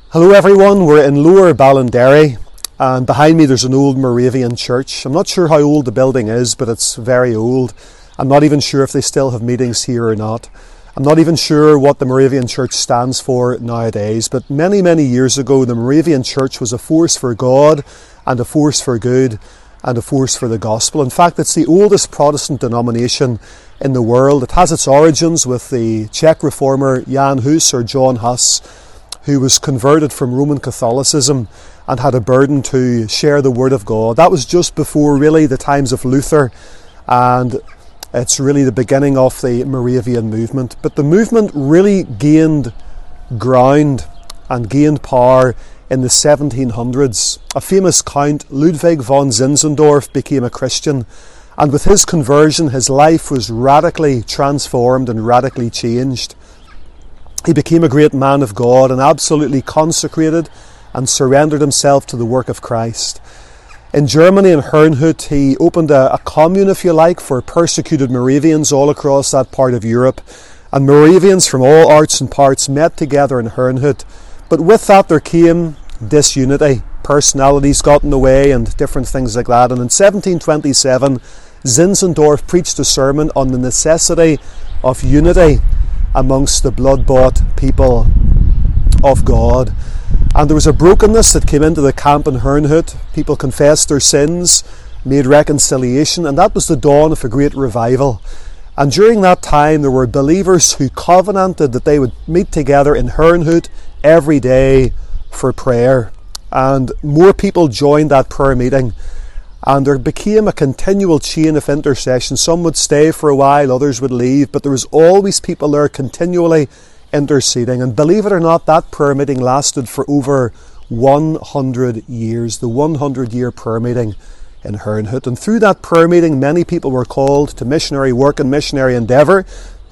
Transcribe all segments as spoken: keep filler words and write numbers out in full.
Hello everyone, we're in Lower Ballinderry and behind me there's an old Moravian church. I'm not sure how old the building is, but it's very old. I'm not even sure if they still have meetings here or not. I'm not even sure what the Moravian church stands for nowadays, but many, many years ago the Moravian church was a force for God and a force for good and a force for the gospel. In fact, it's the oldest Protestant denomination in the world. It has its origins with the Czech reformer Jan Hus or John Huss, who was converted from Roman Catholicism and had a burden to share the Word of God. That was just before really the times of Luther, and it's really the beginning of the Moravian movement. But the movement really gained ground and gained power in the seventeen hundreds. A famous count, Ludwig von Zinzendorf, became a Christian, and with his conversion his life was radically transformed and radically changed. He became a great man of God and absolutely consecrated and surrendered himself to the work of Christ. In Germany, in Herrnhut, he opened a, a commune, if you like, for persecuted Moravians all across that part of Europe. And Moravians from all arts and parts met together in Herrnhut. But with that there came disunity. Personalities got in the way and different things like that. And in seventeen twenty-seven, Zinzendorf preached a sermon on the necessity of unity amongst the blood-bought people of God. And there was a brokenness that came into the camp in Herrnhut. People confessed their sins, made reconciliation, and that was the dawn of a great revival. And during that time there were believers who covenanted that they would meet together in Herrnhut every day for prayer. And more people joined that prayer meeting, and there became a continual chain of intercession. Some would stay for a while, others would leave, but there was always people there continually interceding. And believe it or not, that prayer meeting lasted for over one hundred years, the one hundred year prayer meeting in Herrnhut. And through that prayer meeting many people were called to missionary work and missionary endeavour,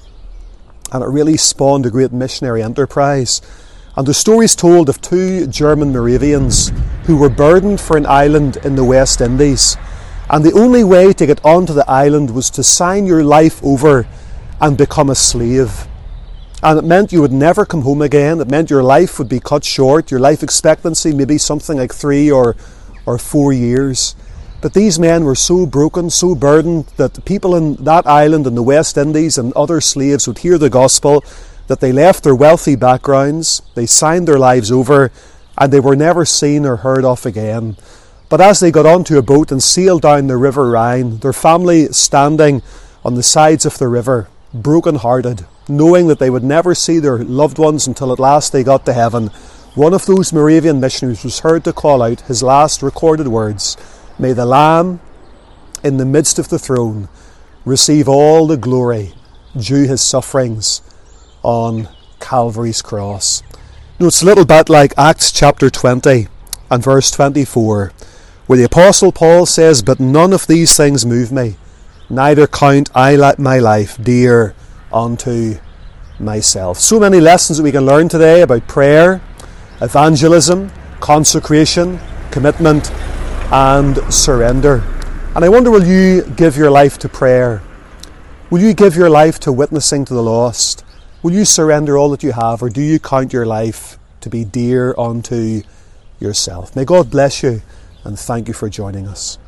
and it really spawned a great missionary enterprise. And the story's told of two German Moravians who were burdened for an island in the West Indies. And the only way to get onto the island was to sign your life over and become a slave. And it meant you would never come home again. It meant your life would be cut short, your life expectancy maybe something like three or, or four years. But these men were so broken, so burdened, that the people in that island in the West Indies and other slaves would hear the gospel, that they left their wealthy backgrounds, they signed their lives over, and they were never seen or heard of again. But as they got onto a boat and sailed down the River Rhine, their family standing on the sides of the river, broken-hearted, knowing that they would never see their loved ones until at last they got to heaven, one of those Moravian missionaries was heard to call out his last recorded words: "May the Lamb in the midst of the throne receive all the glory due his sufferings on Calvary's cross." Now, it's a little bit like Acts chapter twenty and verse twenty-four, where the Apostle Paul says, "But none of these things move me, neither count I my life dear unto myself." So many lessons that we can learn today about prayer, evangelism, consecration, commitment and surrender. And I wonder, will you give your life to prayer? Will you give your life to witnessing to the lost? Will you surrender all that you have, or do you count your life to be dear unto yourself? May God bless you, and thank you for joining us.